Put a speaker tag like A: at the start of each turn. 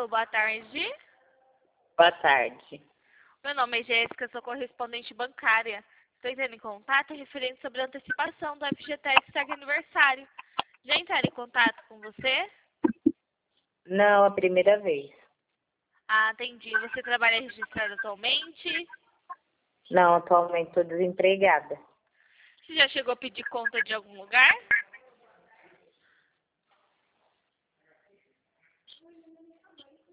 A: Alô, boa tarde.
B: Boa tarde.
A: Meu nome é Jéssica, sou correspondente bancária. Estou entrando em contato referente sobre a antecipação do FGTS que está de aniversário. Já entraram em contato com você?
B: Não, a primeira vez.
A: Ah, entendi. Você trabalha registrado atualmente?
B: Não, atualmente estou desempregada.
A: Você já chegou a pedir conta de algum lugar?